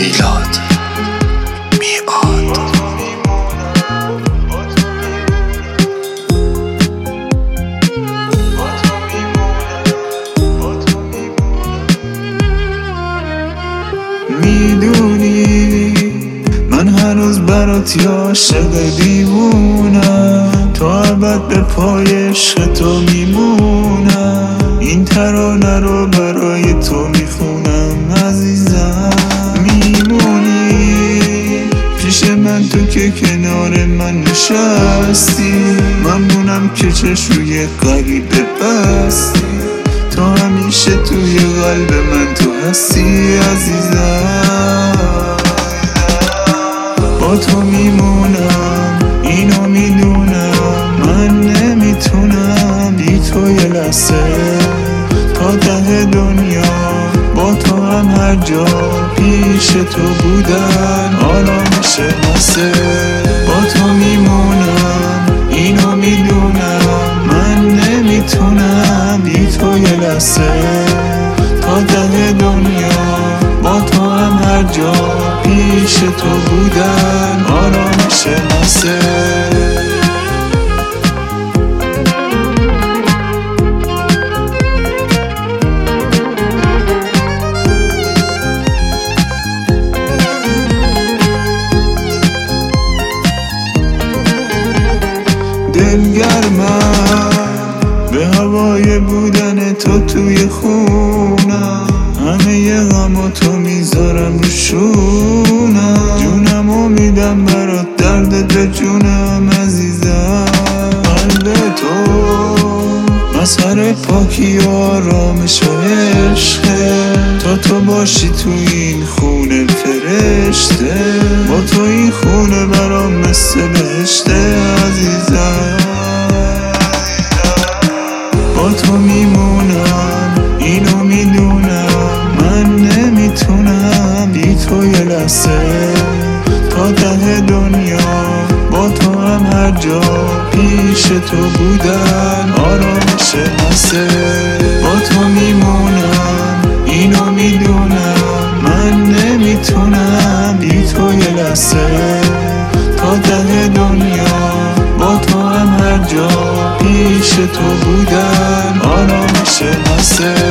میلاد میعاد. میدونی من هنوز برات عاشق دیوونم، تا ابد به پای عشق تو میمونم. این ترانه رو برای تو میخونم عزیزم. میمونی پیش من تو که کنار من نشستی، ممنونم که چشوی غریبه بستی. تو همیشه توی قلب من تو هستی عزیزم. با تو میمونم اینو میدونم، من نمیتونم بی تو یه لحظه. تا ته دنیا با تو هم هر جا پیش تو بودن آرامش نسه. با تو میمونم اینو میدونم، من نمیتونم بی تو یه لحظه. تا ته دنیا با تو هم هر جا پیش تو بودن آرامش نسه. دلگرمم به هوای بودن تو توی خونم، همه ی غم تو میذارم رو شونم. جونمو میدم برات دردت به جونم عزیزم. قلب تو مظهر پاکی و آرامش و عشقه، تا تو باشی تو این خونه فرشته. با تو این خونه برام مثل بهشته عزیزم. با تو میمونم اینو میدونم، من نمیتونم بی تو یه لحظه. تا ته دنیا با تو هم هر جا پیش تو بودن آرامش نسه. با تو میمونم اینو میدونم، من نمیتونم بی تو یه لحظه. تا ته دنیا با تو هم هر جا پیش تو بودن آرامش نسه.